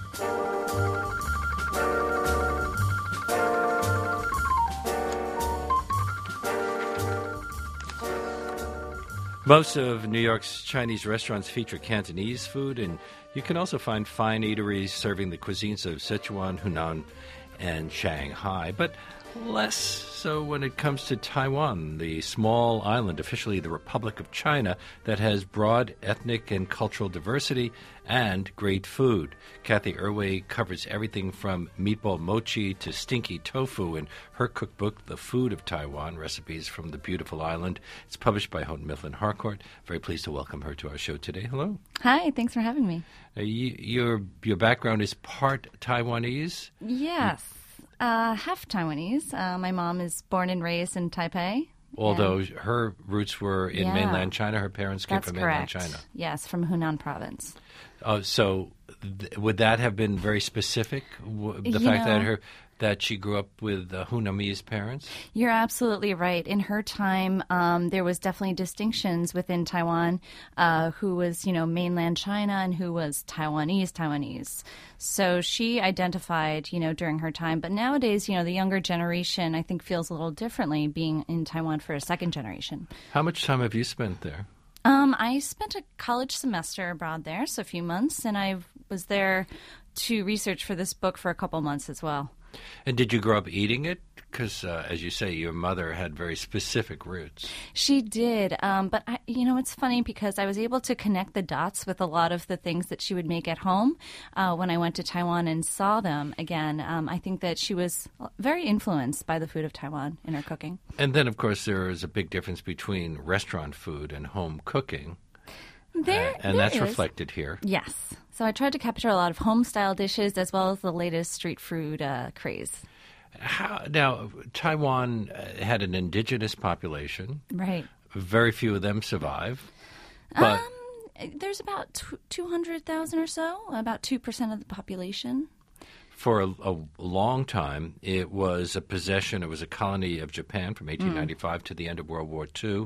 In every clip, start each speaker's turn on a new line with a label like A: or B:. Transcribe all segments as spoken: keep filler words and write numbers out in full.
A: Most of New York's Chinese restaurants feature Cantonese food, and you can also find fine eateries serving the cuisines of Sichuan, Hunan, and Shanghai, but less so when it comes to Taiwan, the small island, officially the Republic of China, that has broad ethnic and cultural diversity and great food. Kathy Erway covers everything from meatball mochi to stinky tofu in her cookbook, The Food of Taiwan, Recipes from the Beautiful Island. It's published by Houghton Mifflin Harcourt. Very pleased to welcome her to our show today. Hello.
B: Hi, thanks for having me.
A: Uh, you, your, your background is part Taiwanese?
B: Yes. Uh, half Taiwanese. Uh, my mom is born and raised in Taipei.
A: Although and, her roots were in
B: yeah,
A: mainland China, her parents came
B: that's
A: from
B: correct.
A: mainland China.
B: Yes, from Hunan province.
A: Uh, so th- would that have been very specific, w- the
B: you
A: fact
B: know,
A: that her that she grew up with uh, Hunamese parents?
B: You're absolutely right. In her time, um, there was definitely distinctions within Taiwan, uh, who was, you know, mainland China and who was Taiwanese, Taiwanese. So she identified, you know, during her time. But nowadays, you know, the younger generation, I think, feels a little differently being in Taiwan for a second generation.
A: How much time have you spent there?
B: Um, I spent a college semester abroad there, so a few months, and I was there to research for this book for a couple months as well.
A: And did you grow up eating it? Because, uh, as you say, your mother had very specific roots.
B: She did. Um, but, I, you know, it's funny because I was able to connect the dots with a lot of the things that she would make at home uh, when I went to Taiwan and saw them again. Um, I think that she was very influenced by the food of Taiwan in her cooking.
A: And then, of course, there is a big difference between restaurant food and home cooking.
B: There,
A: uh, and
B: there
A: that's
B: is.
A: reflected here.
B: Yes. So I tried to capture a lot of home-style dishes as well as the latest street food uh, craze.
A: How, now, Taiwan uh, had an indigenous population.
B: Right.
A: Very few of them survive. But
B: um, there's about two hundred thousand or so, about two percent of the population.
A: For a, a long time, it was a possession, it was a colony of Japan from eighteen ninety-five mm. to the end of World War Two.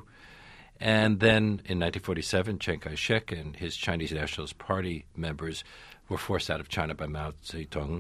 A: And then in nineteen forty-seven, Chiang Kai-shek and his Chinese Nationalist Party members were forced out of China by Mao Zedong.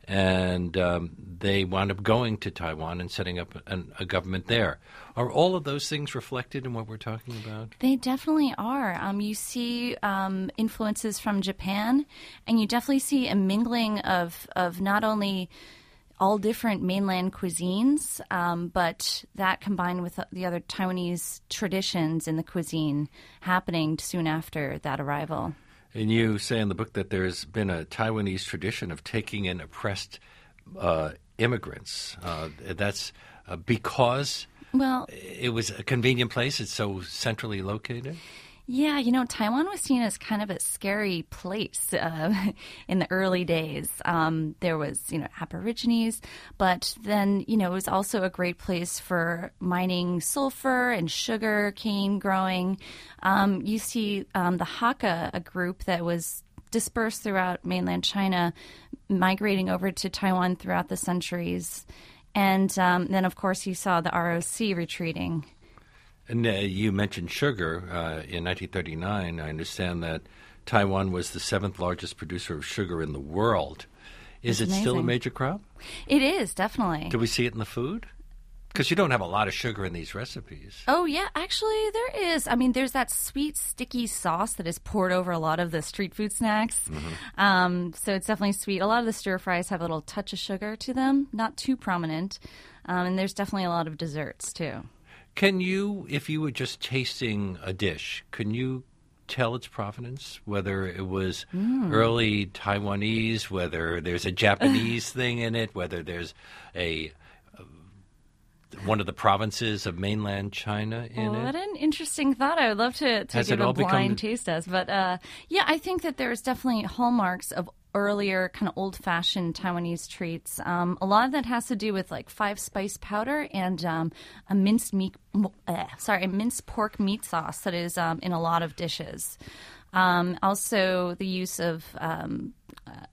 A: And um, they wound up going to Taiwan and setting up an, a government there. Are all of those things reflected in what we're talking about?
B: They definitely are. Um, you see um, influences from Japan, and you definitely see a mingling of, of not only all different mainland cuisines, um, but that combined with the other Taiwanese traditions in the cuisine happening soon after that arrival.
A: And you say in the book that there's been a Taiwanese tradition of taking in oppressed uh, immigrants. Uh, that's uh, because
B: well,
A: it was a convenient place. It's so centrally located.
B: Yeah, you know, Taiwan was seen as kind of a scary place uh, in the early days. Um, there was, you know, Aborigines, but then, you know, it was also a great place for mining sulfur and sugar cane growing. Um, you see um, the Hakka, a group that was dispersed throughout mainland China, migrating over to Taiwan throughout the centuries. And um, then, of course, you saw the R O C retreating.
A: And uh, you mentioned sugar. Uh, in nineteen thirty-nine, I understand that Taiwan was the seventh largest producer of sugar in the world. Is
B: That's
A: it
B: amazing.
A: still a major crop?
B: It is, definitely.
A: Do we see it in the food? Because you don't have a lot of sugar in these recipes.
B: Oh, yeah. Actually, there is. I mean, there's that sweet, sticky sauce that is poured over a lot of the street food snacks. Mm-hmm. Um, so it's definitely sweet. A lot of the stir-fries have a little touch of sugar to them, not too prominent. Um, and there's definitely a lot of desserts, too.
A: Can you, if you were just tasting a dish, can you tell its provenance, whether it was mm. early Taiwanese, whether there's a Japanese thing in it, whether there's a uh, one of the provinces of mainland China in
B: well,
A: it?
B: What an interesting thought. I would love to, to give a blind become... taste test. But uh, yeah, I think that there's definitely hallmarks of earlier kind of old-fashioned Taiwanese treats. Um, a lot of that has to do with like five spice powder and um, a minced meat, uh, sorry, a minced pork meat sauce that is um, in a lot of dishes. Um, also, the use of um, uh,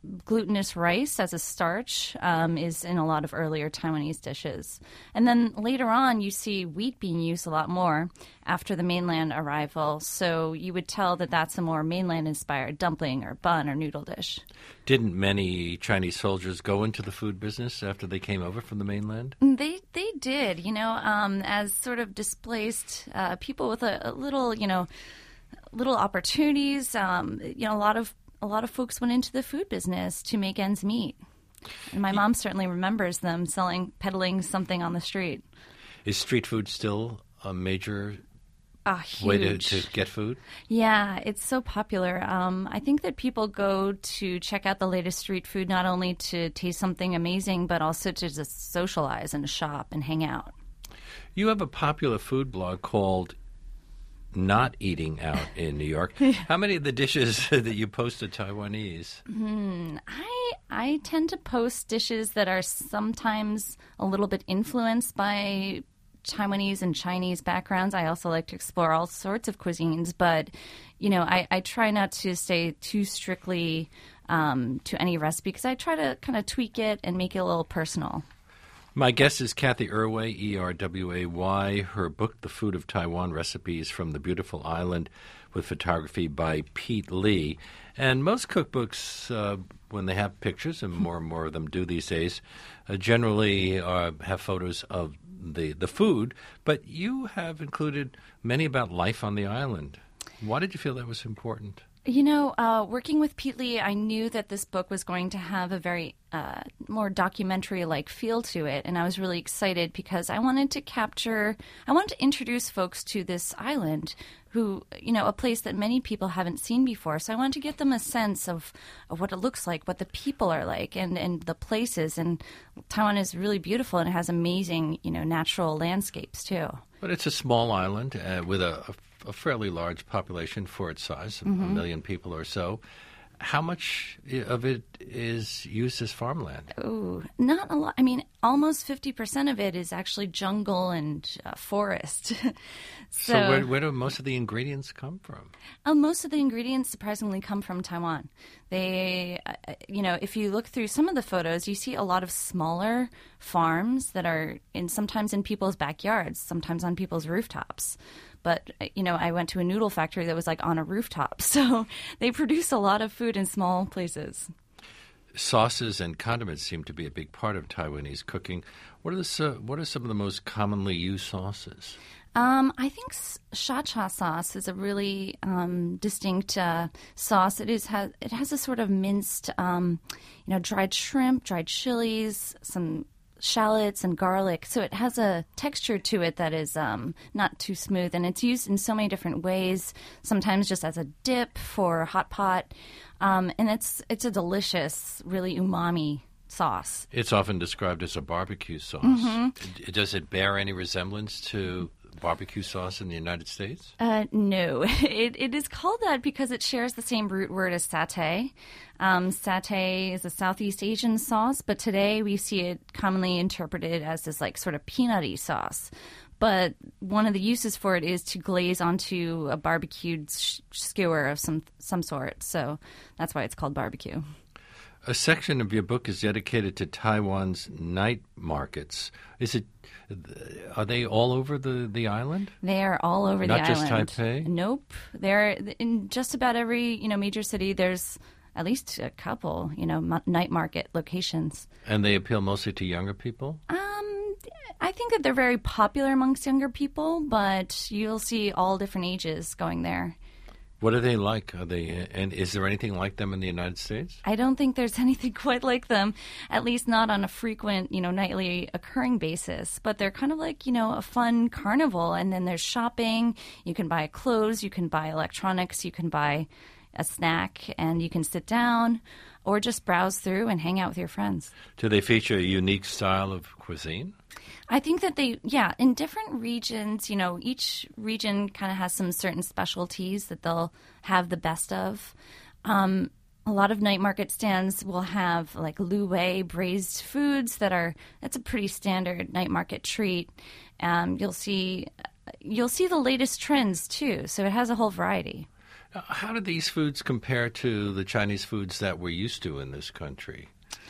B: glutinous rice as a starch um, is in a lot of earlier Taiwanese dishes. And then later on, you see wheat being used a lot more after the mainland arrival. So you would tell that that's a more mainland-inspired dumpling or bun or noodle dish.
A: Didn't many Chinese soldiers go into the food business after they came over from the mainland?
B: They they did, you know, um, as sort of displaced uh, people with a, a little, you know, little opportunities. Um, you know, a lot of a lot of folks went into the food business to make ends meet. And my mom certainly remembers them selling, peddling something on the street.
A: Is street food still a major
B: Ah, huge.
A: way to, to get food?
B: Yeah, it's so popular. Um, I think that people go to check out the latest street food not only to taste something amazing, but also to just socialize and shop and hang out.
A: You have a popular food blog called Not Eating Out in New York. How many of the dishes that you post are Taiwanese?
B: Hmm, I I tend to post dishes that are sometimes a little bit influenced by Taiwanese and Chinese backgrounds. I also like to explore all sorts of cuisines, but, you know, I, I try not to stay too strictly um, to any recipe because I try to kind of tweak it and make it a little personal.
A: My guest is Cathy Erway, E R W A Y. Her book, The Food of Taiwan, Recipes from the Beautiful Island, with photography by Pete Lee. And most cookbooks, uh, when they have pictures, and more and more of them do these days, uh, generally uh, have photos of the, the food. But you have included many about life on the island. Why did you feel that was important?
B: You know, uh, working with Pete Lee, I knew that this book was going to have a very uh, more documentary-like feel to it, and I was really excited because I wanted to capture, I wanted to introduce folks to this island who, you know, a place that many people haven't seen before. So I wanted to give them a sense of, of what it looks like, what the people are like, and, and the places. And Taiwan is really beautiful and it has amazing, you know, natural landscapes, too.
A: But it's a small island uh, with a, a a fairly large population for its size, mm-hmm. a million people or so. How much of it is used as farmland?
B: Oh, not a lot. I mean, almost fifty percent of it is actually jungle and uh, forest. so
A: so where, where do most of the ingredients come from?
B: Uh, most of the ingredients surprisingly come from Taiwan. They, uh, you know, if you look through some of the photos, you see a lot of smaller farms that are in sometimes in people's backyards, sometimes on people's rooftops. But, you know, I went to a noodle factory that was like on a rooftop. So they produce a lot of food in small places.
A: Sauces and condiments seem to be a big part of Taiwanese cooking. What are the, uh, what are some of the most commonly used sauces?
B: Um, I think sha-cha sauce is a really um, distinct uh, sauce. It is has it has a sort of minced, um, you know, dried shrimp, dried chilies, some shallots and garlic. So it has a texture to it that is um, not too smooth, and it's used in so many different ways. Sometimes just as a dip for hot pot, um, and it's it's a delicious, really umami sauce.
A: It's often described as a barbecue sauce.
B: Mm-hmm.
A: Does it bear any resemblance to barbecue sauce in the United States?
B: Uh, no. It, it is called that because it shares the same root word as satay. Um, satay is a Southeast Asian sauce, but today we see it commonly interpreted as this like sort of peanutty sauce. But one of the uses for it is to glaze onto a barbecued sh- skewer of some some sort. So that's why it's called barbecue.
A: A section of your book is dedicated to Taiwan's night markets. Is it? Are they all over the, the island?
B: They are all over
A: Not
B: the
A: island.
B: island.
A: Not just Taipei?
B: Nope. They're in just about every, you know, major city. There's at least a couple, you know, m- night market locations.
A: And they appeal mostly to younger people?
B: Um, I think that they're very popular amongst younger people, but you'll see all different ages going there.
A: What are they like? Are they, and is there anything like them in the United States?
B: I don't think there's anything quite like them, at least not on a frequent, you know, nightly occurring basis. But they're kind of like, you know, a fun carnival. And then there's shopping. You can buy clothes. You can buy electronics. You can buy a snack. And you can sit down or just browse through and hang out with your friends.
A: Do they feature a unique style of cuisine?
B: I think that they, yeah, in different regions, you know, each region kind of has some certain specialties that they'll have the best of. Um, a lot of night market stands will have like lu wei braised foods that are, that's a pretty standard night market treat. Um, you'll see, you'll see the latest trends too. So it has a whole variety.
A: Uh, How do these foods compare to the Chinese foods that we're used to in this country?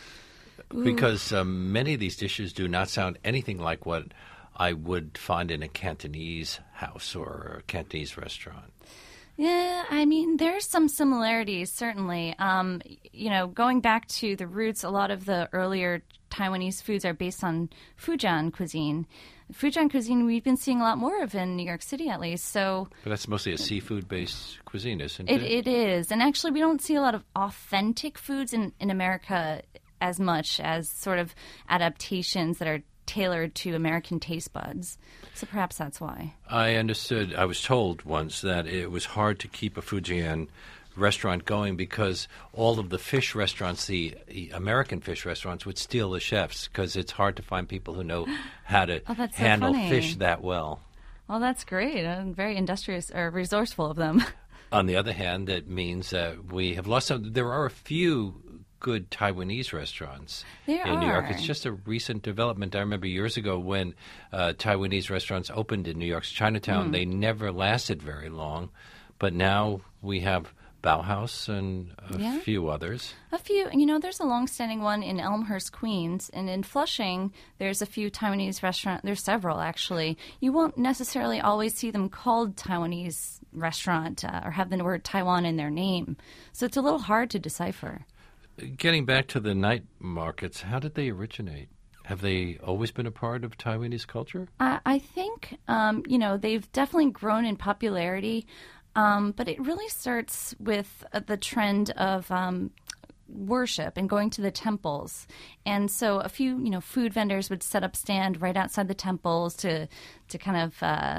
A: Because um, many of these dishes do not sound anything like what I would find in a Cantonese house or a Cantonese restaurant.
B: Yeah, I mean, there's some similarities, certainly. Um, you know, going back to the roots, a lot of the earlier Taiwanese foods are based on Fujian cuisine. Fujian cuisine we've been seeing a lot more of in New York City, at least. So
A: But that's mostly a seafood-based cuisine, isn't
B: it,
A: it?
B: it is. And actually, we don't see a lot of authentic foods in, in America as much as sort of adaptations that are tailored to American taste buds. So perhaps that's why.
A: I understood, I was told once that it was hard to keep a Fujian restaurant going because all of the fish restaurants, the the American fish restaurants, would steal the chefs because it's hard to find people who know how to
B: Oh, that's so
A: handle
B: funny.
A: fish that well.
B: Well, that's great. Uh, very industrious or resourceful of them.
A: On the other hand, that means that we have lost some. There are a few good Taiwanese restaurants
B: There
A: in New York.
B: are.
A: It's just a recent development. I remember years ago when uh, Taiwanese restaurants opened in New York's Chinatown,
B: Mm.
A: they never lasted very long. But now we have Bauhaus and a
B: Yeah.
A: few others.
B: A few, you know, there's a long-standing one in Elmhurst, Queens, and in Flushing, there's a few Taiwanese restaurants. There's several, actually. You won't necessarily always see them called Taiwanese restaurant uh, or have the word Taiwan in their name. So it's a little hard to decipher.
A: Getting back to the night markets, how did they originate? Have they always been a part of Taiwanese culture?
B: I, I think, um, you know, they've definitely grown in popularity, um, but it really starts with uh, the trend of um, worship and going to the temples. And so a few, you know, food vendors would set up stand right outside the temples to to kind of uh,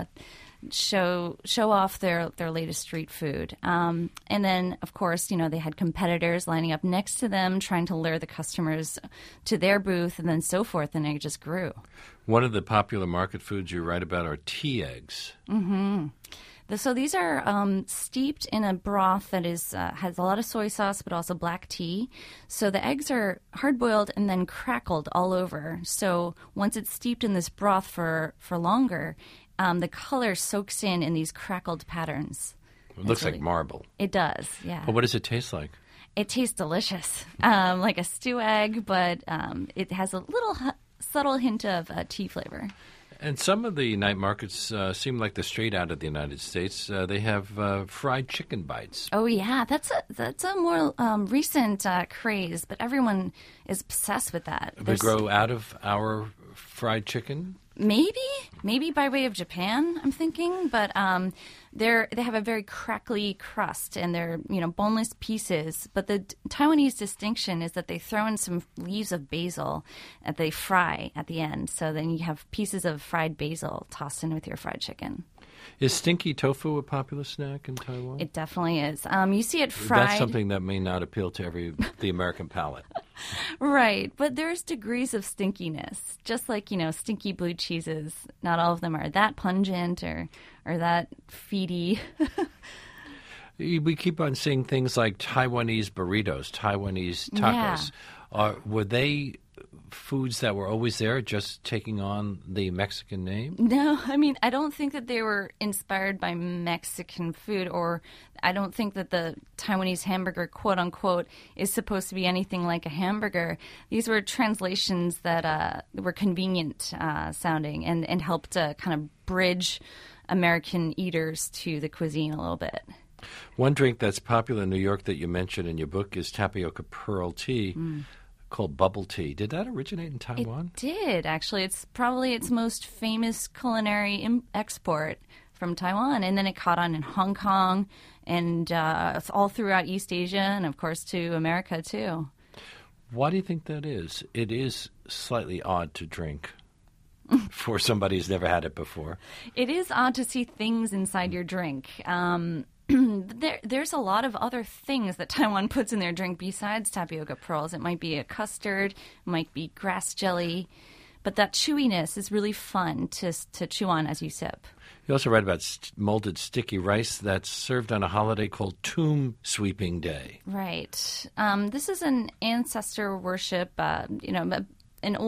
B: show show off their, their latest street food. Um, and then, of course, you know, they had competitors lining up next to them, trying to lure the customers to their booth and then so forth, and it just grew.
A: One of the popular market foods you write about are tea eggs.
B: The- So these are um, steeped in a broth that is uh, has a lot of soy sauce, but also black tea. So the eggs are hard boiled and then crackled all over. So once it's steeped in this broth for for longer, um, the color soaks in in these crackled patterns.
A: It looks
B: It's
A: like
B: really-
A: marble.
B: It does, yeah.
A: But what does it taste like?
B: It tastes delicious, um, like a stew egg, but um, it has a little hu- subtle hint of uh, tea flavor.
A: And some of the night markets uh, seem like they're straight out of the United States. Uh, they have uh, fried chicken bites.
B: Oh yeah, that's a that's a more um, recent uh, craze, but everyone is obsessed with that.
A: They
B: There's-
A: grow out of our fried chicken.
B: Maybe, maybe by way of Japan, I'm thinking, but um, they're they have a very crackly crust and they're you know boneless pieces. But the Taiwanese distinction is that they throw in some leaves of basil that they fry at the end. So then you have pieces of fried basil tossed in with your fried chicken.
A: Is stinky tofu a popular snack in Taiwan?
B: It definitely is. Um, you see it fried.
A: That's something that may not appeal to every the American palate.
B: Right, but there's degrees of stinkiness. Just like, you know, stinky blue cheeses, not all of them are that pungent or or that feedy.
A: We keep on seeing things like Taiwanese burritos, Taiwanese tacos.
B: Yeah.
A: Are, were they foods that were always there, just taking on the Mexican name?
B: No, I mean, I don't think that they were inspired by Mexican food, or I don't think that the Taiwanese hamburger, quote unquote, is supposed to be anything like a hamburger. These were translations that uh, were convenient uh, sounding and, and helped uh, kind of bridge American eaters to the cuisine a little bit.
A: One drink that's popular in New York that you mentioned in your book is tapioca pearl tea, called bubble tea. Did that originate in Taiwan?
B: It did, actually. It's probably its most famous culinary Im- export from Taiwan. And then it caught on in Hong Kong and uh, all throughout East Asia and, of course, to America, too.
A: Why do you think that is? It is slightly odd to drink for somebody who's never had it before.
B: It is odd to see things inside your drink. Um, there, there's a lot of other things that Taiwan puts in their drink besides tapioca pearls. It might be a custard, it might be grass jelly, but that chewiness is really fun to to chew on as you sip.
A: You also write about st- molded sticky rice that's served on a holiday called Tomb Sweeping Day.
B: Right. Um, this is an ancestor worship, uh, you know, a- an old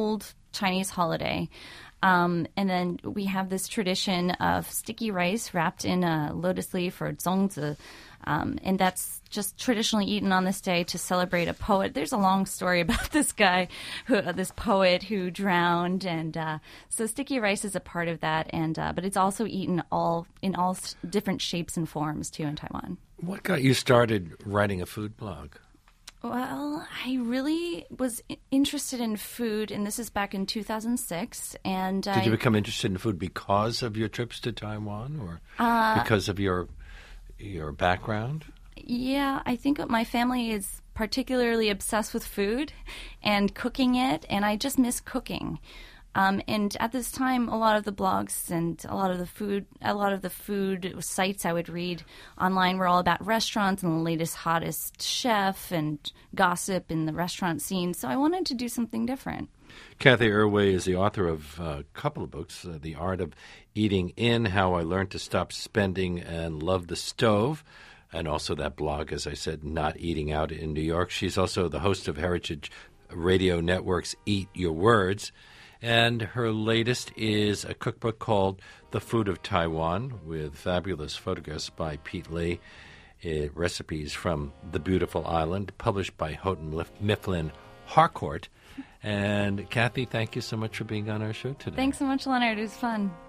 B: Chinese holiday. Um, and then we have this tradition of sticky rice wrapped in a lotus leaf or zongzi. Um, and that's just traditionally eaten on this day to celebrate a poet. There's a long story about this guy, who, uh, this poet who drowned, and uh, so sticky rice is a part of that. And uh, but it's also eaten all in all s- different shapes and forms too in Taiwan.
A: What got you started writing a food blog?
B: Well, I really was i- interested in food, and this is back in two thousand six. And
A: Did
B: I,
A: you become interested in food because of your trips to Taiwan, or
B: Uh,
A: because of your your background?
B: Yeah, I think my family is particularly obsessed with food and cooking it, and I just miss cooking. Um, and at this time, a lot of the blogs and a lot of the food, a lot of the food sites I would read online were all about restaurants and the latest, hottest chef and gossip in the restaurant scene. So I wanted to do something different.
A: Kathy Erway is the author of a couple of books, uh, The Art of Eating In, How I Learned to Stop Spending and Love the Stove, and also that blog, as I said, Not Eating Out in New York. She's also the host of Heritage Radio Network's Eat Your Words. And her latest is a cookbook called The Food of Taiwan, with fabulous photographs by Pete Lee, uh, recipes from the beautiful island, published by Houghton Mifflin Harcourt. And Kathy, thank you so much for being on our show today.
B: Thanks so much, Leonard. It was fun.